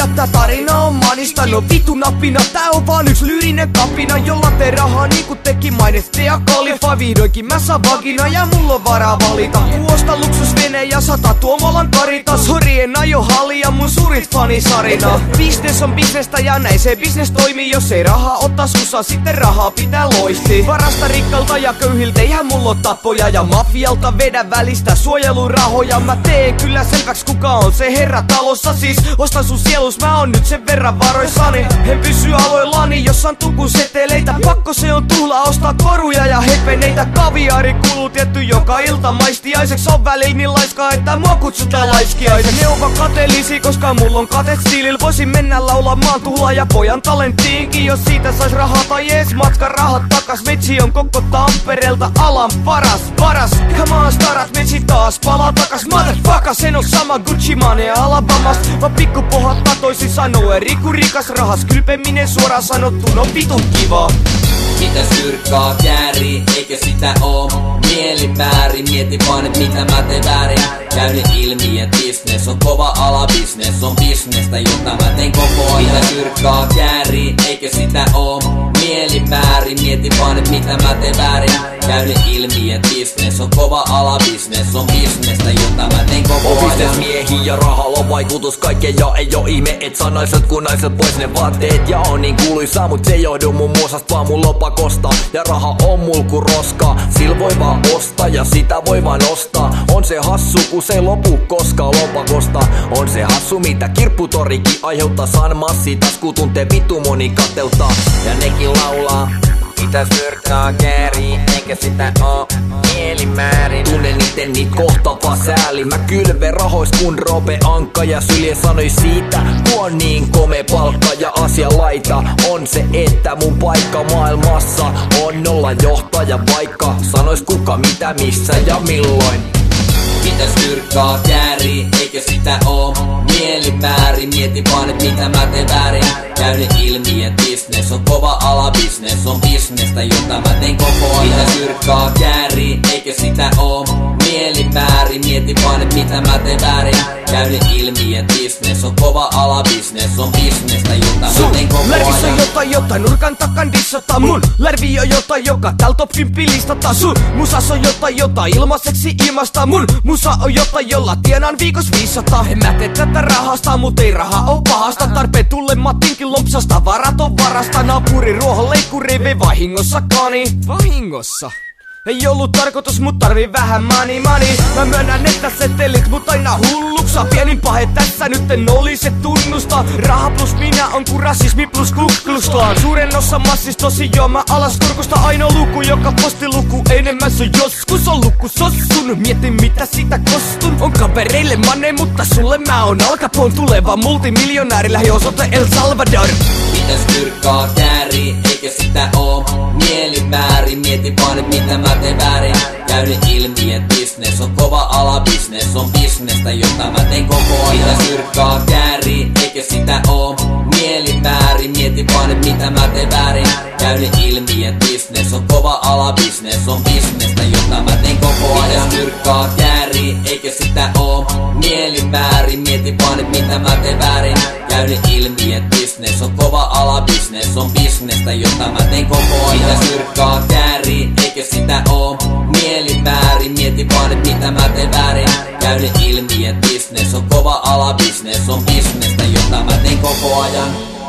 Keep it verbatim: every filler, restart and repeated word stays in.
tää tarina on manista. No vitu napina, tää on vaan yks lyyrinen kapina, jolla te rahaa niinku teki maineste ja Kalifa. Vihdoinkin mä saan vagina ja mulla on varaa valita. Kuosta luksusvene ja sata Tuomolan karita. Sori en aio halia mun suurit fanisarina. Business on bisnestä ja näin se business toimii. Jos ei rahaa ottaa sussa, sitten rahaa pitää loistii. Varasta rikkalta ja köyhiltä, eihän mulla on tapoja. Ja mafialta vedä välistä suojelurahoja. Mä teen kyllä selväks kuka on se herra talossa. Siis ostan sun sielus, mä oon nyt sen verran varoissani. En pysy aloillani, jos on tukun seteleitä. Pakko se on tuhla ostaa koruja ja hepeneitä. Kaviaari kuluu tietty joka ilta maistiaiseksi. On välillä niin laiskaa, että mua kutsutaan laiskiaiseksi. Ne on vaan kateellisia, koska mulla on katet stiilil. Voisin mennä laulamaan tuhlaa ja pojan talenttiinkin, jos siitä sais rahaa tai ees matka rahat takas. Metsi on koko Tampereelta alan paras, paras. Come on starat, metsi taas palaa takas. Motherfucker, sen on sama Gucci Mane Alabamas. Mä pikkupohat tatoisin sanoo eri kuin rikas rahas. Kylpeminen suoraan sanottuna on vitun kivaa. Mitä syrkkaa käärii, eikä sitä oo mielimäärin. Mieti vaan et mitä mä teen väärin. Käynyt ilmi et business on kova ala. Business on bisnestä, jota mä teen koko ajan. Mitä syrkkaa käärii, eikä sitä oo mielimäärin. Mieti vaan et mitä mä teen väärin. Käynyt ilmi et business on kova ala. Business on bisnestä, jota mä teen koko ajan. Business miehi ja rahalla on vaikutus kaikkeen. Ja ei oo ihme et saa naiset kun naiset pois ne vaatteet. Ja on niin kuuluisaa mut se ei johdu mun muosasta vaan mun lopakosta. Ja raha on mul ku roska. Sil voi vaan ostaa ja sitä voi vaan ostaa. On se hassu ku se ei lopu koskaan lopakosta. On se hassu mitä kirpputorikin aiheuttaa. Saan massi tasku tuntee vittu moni kateuttaa. Ja nekin laulaa. Mitä syrkkaa käärii, eikä sitä oo mielimäärin. Tunnen ite niit kohtavaa sääli. Mä kylven rahois kun Robe Ankka. Ja Sylje sanoi siitä, tuo niin kome palkka. Ja asia laita on se, että mun paikka maailmassa on olla johtaja. Vaikka sanois kuka mitä missä ja milloin. Mitä syrkkaa käärii, eikä sitä oo mielimäärin. Mieti vaan et mitä mä teen väärin. Käynyt ilmi et business on kova ala. Business on bisnestä, jota mä teen koko ajan. Mitä syrkkaa käärii, eikä sitä oo mielimäärin. Mieti vaan et mitä mä teen väärin. Käynyt ilmi et business on kova ala. Business on bisnestä, jota mä teen koko ajan. Lärvissä on jotain, jotain nurkan takan dissata. Mun lärvi on jotain, joka tääl top kymppi listata. Sun musas on jotain, jota ilmaiseksi ilmasta. Mun musa on jotain, jolla tienaan viikos viisisataa. En mä tee tätä rahasta, mut ei raha oo pahasta. Tarpeen tulle mä tinkin lompsasta. Varat on varasta. Naapuri ruohonleikkuri vei vahingossa kani. Vahingossa? Ei ollut tarkoitus, mut tarvii vähän money money. Mä myönnän, että setelit mut aina hulluksa. Pienin pahe tässä nyt en oli se tunnusta. Raha plus minä on ku rasismi plus kuklustaan. Suuren osa massistosi joo mä alas kurkusta. Ainoa luku joka postiluku enemmän se joskus on luku sossun. Mietin mitä sitä kostun. On kavereille mane, mutta sulle mä oon Al Capone. Tuleva multimiljonääri lähi osoite El Salvador. Mitä syrkkaa käärii, eikä sitä oo mielimäärin. Mieti vaan et mitä mä teen väärin. Käynyt ilmi et business on kova ala. Business on bisnestä, jota mä teen koko ajan. Mitä syrkkaa käärii, eikä sitä oo mielimäärin. Mieti vaan et mitä mä teen väärin. Käynyt ilmi et business on kova ala. Business on bisnestä, jota mä teen koko ajan. Mitä syrkkaa käärii, eikä sitä oo mielimäärin. Mieti vaan et mitä mä teen väärin. Käynyt ilmi et business on kova ala. Business on bisnestä, jota mä teen koko ajan. Mitä syrkkaa käärii, eikä sitä oo mielimäärin. Mieti vaan et mitä mä teen väärin. Käynyt ilmi et business on kova ala. Business on bisnestä, jota mä teen koko ajan.